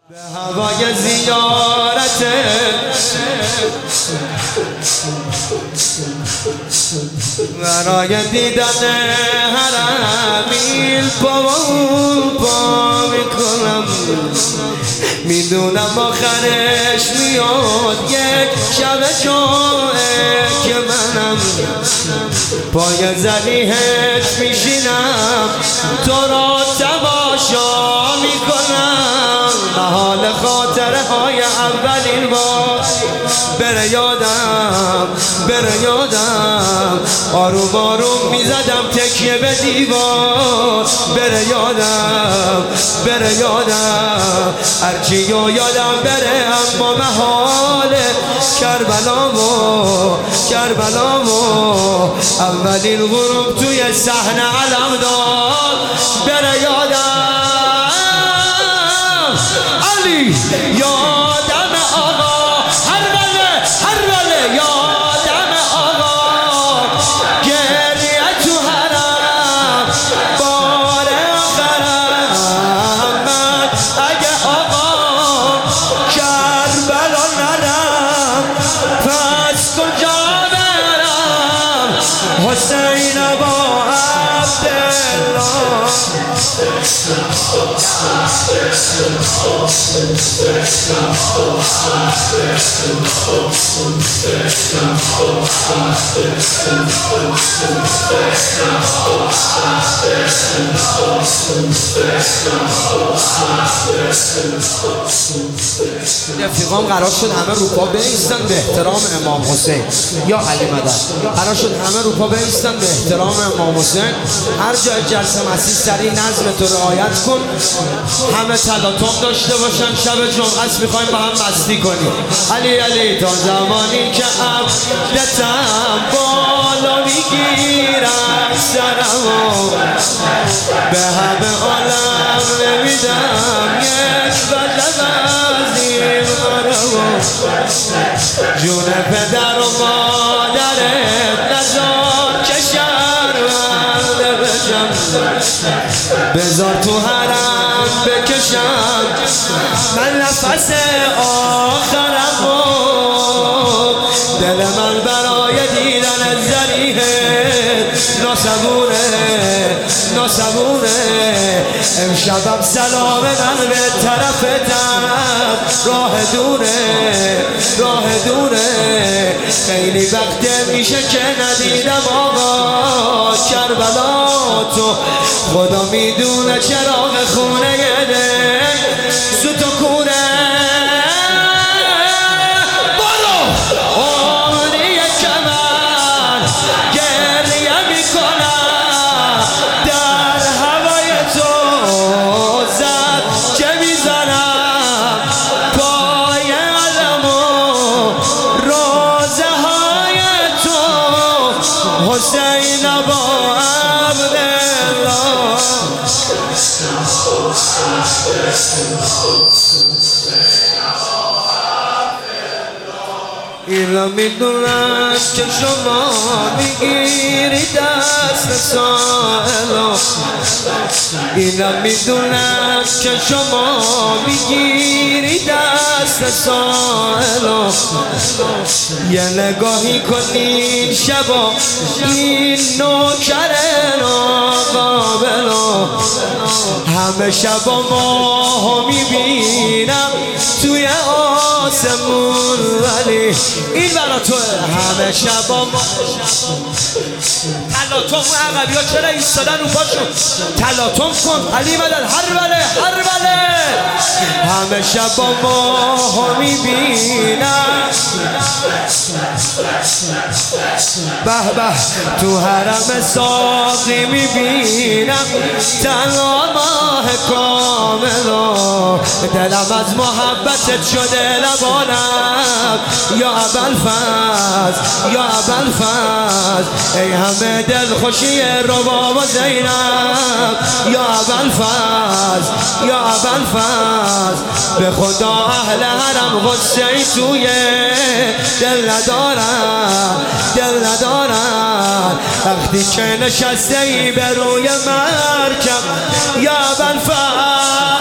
به هوای زیارت برای دیدن حرم میل پا میکنم، میدونم آخرش میاد یک شب جمعه که منم پای زلیحت میشینم تو را تماشا میکنم. محال خاطره های اولین بار بره یادم آروم آروم میزدم تکیه به دیوار بره یادم هرچی یادم بره اما محال کربلامو اولین غروب توی صحنه علمدار بره یادم علی یادم آقا هر بله یادم آقا گریه تو حرم بار آخرم من اگه آقا کربلا نرم پس کجا برم حسین با عبدالله. رفیقام قرار شد همه روپا بایستن به احترام امام حسین یا علی مدد. قرار شد همه روپا بایستن به احترام امام حسین. هر جای جلسه مسیح سریع نظم تو رعایت کن، همه تلاطم داشته باشن. شب جمعه است میخوایم با هم مستی کنیم. علی تا زمانی که عبدتم بالا میگیرم سرمو به همه عالم نمیدم یک وجب از این غرمو. جون پدر و مادرت نزار که شرمنده بشم، بذار تو حرم بکشم من نفس آخرمو. دل من برای دیدن زلیحت ناسبونه امشبم سلام من به طرفتم راه دوره خیلی وقت میشه که ندیدم آقا کربلا تو. خدا میدونه چراغ خونه دل سوتو کونه برو آمنی کمن گریه میکنم در هوای تو زد که میزنم پای علمو روزه های تو حسین با عبدالله. اینا میدونم که شما میگیری دست سائلو، اینا میدونم که شما میگیری دست سائلو. یه نگاهی کنین شبا این نوکر ناقابلو، همه شبا ماهو میبینم توی آسمون ولی این برا توه. همه شبا ما تلاطم عقبی ها چرا ایستادن رو پاشون تلاطم کن علی مدد هر بله همه شبا ماهو میبینم به تو حرم ساقی میبینم تنها ماه کاملو. دلم از محبتت شده لبانم یا ابوالفضل ای همه دل خوشی رباب و زینب یا ابوالفضل به خدا اهل حرم غصه توی دل ندارن وقتی که نشسته ای به روی مرکب یا ابوالفضل